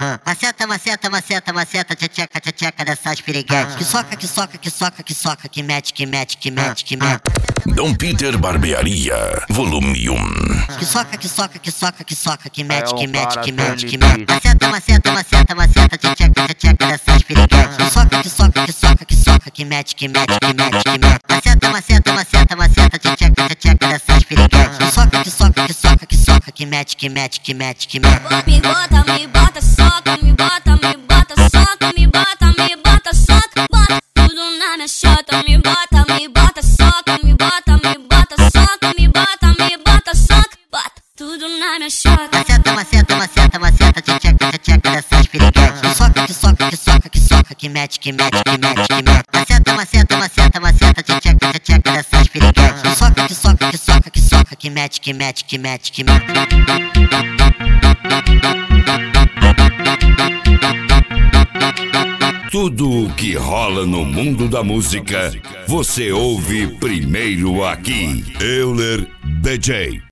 Maceta, maceta, maceta, maceta, tcheca, tcheca dessas piriguetes. Que soca, que soca, que soca, que soca, que mete, que mete, que mete, que mete. Dom Peter Barbearia, volume 1. Que soca, que soca, que soca, que soca, que mete, que mete, que mete, que mete. Maceta, maceta, maceta, maceta, tcheca, tcheca dessas piriguetes. Que soca, que soca, que soca, que soca, que mete, que mete, que mete, que mete. Maceta, maceta, maceta, maceta, tcheca, tcheca dessas piriguetes. Que soca, que soca, que soca, que soca, que mete, que mete, que mete, que mete. Me bota, soca, me bota, soca, me bota, soca, bota tudo na minha chota. Me bota, soca, me bota, soca, me bota, soca, bota tudo na minha chota. Maceta, maceta, maceta, maceta, tcheca, tcheca dessas piriguetes. Que soca, que soca, que soca, que soca, que mete, que mete, que mete, que mete. Maceta, maceta, maceta, maceta, tcheca, tcheca dessas piriguetes. Que soca, que soca, que soca, que soca, que mete, que mete, que mete, que mete. Tudo o que rola no mundo da música, você ouve primeiro aqui. Euler DJ.